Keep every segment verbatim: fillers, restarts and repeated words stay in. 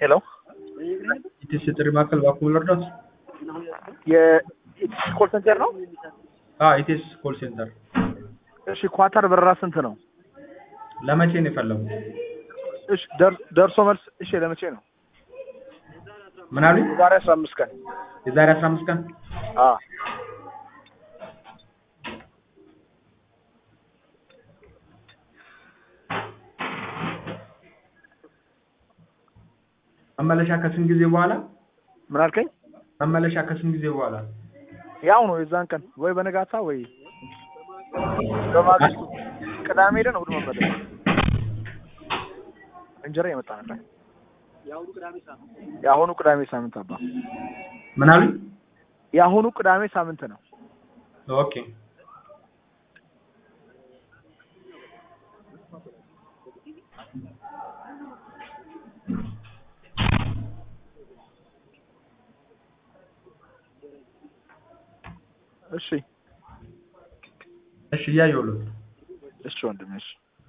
ሄሎ ኢቲሲ ጥሪ ማዕከል ባኩል ልርዳት? የኢቲሲ ኮል ሴንተር ነው? አዎ ኢቲሲ ኮል ሴንተር። እሺ ኳታር በረራ ስንት ነው? ለመቼ ነው የፈለጉት? እሺ ደርሶ መልስ እሺ ለመቼ ነው? ምን አሉኝ? የዛሬ አስራ አምስት ቀን የዛሬ አስራ አምስት ቀን? አዎ መመለሻ ከስንት ጊዜ በኋላ? ምን አልከኝ? መመለሻ ከስንት ጊዜ በኋላ? ያው ነው የዛን ቀን ወይ በነጋታ ወይ በማግስቱ ቅዳሜ ሄደን እሑድ መመለስ። እንጀራ የመጣ ነበር። ያሁኑ ቅዳሜ ሳምንት ያሁኑ ቅዳሜ ሳምንት አባ ምን አሉኝ? ያሁኑ ቅዳሜ ሳምንት ነው። ኦኬ እሺ እሺ ያየውልህ። እሺ ወንድሜ እሺ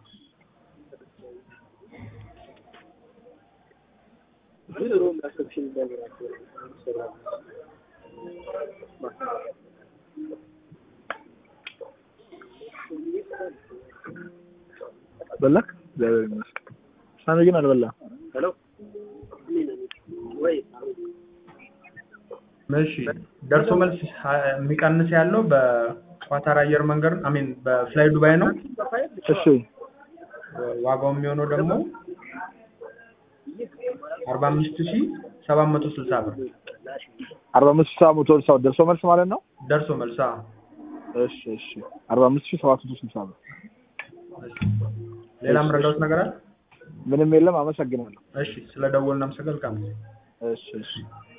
ቢሮም አክሰፕሽን እንደገራቸው ሰራ በላክ ዘበኝ መስክ ሳሚ ግን አልበላ። ሄሎ ወይ እሺ ደርሶ መልስ የሚቀንስ ያለው በኳታር አየር መንገድ አሜን በፍላይ ዱባይ ነው። እሺ ዋጋው የሚሆነው ደግሞ አርባ አምስት ሺህ ሰባት መቶ ስልሳ ብር። አርባ አምስት ሺህ ሰባት መቶ ስልሳ ደርሶ መልስ ማለት ነው? ደርሶ መልስ አዎ። እሺ እሺ አርባ አምስት ሺህ ሰባት መቶ ስልሳ ብር። ሌላ ምረዳውት ነገር አለ? ምንም የለም። አመሰግናለሁ። እሺ ስለደወልን አመሰግናለሁ። እሺ እሺ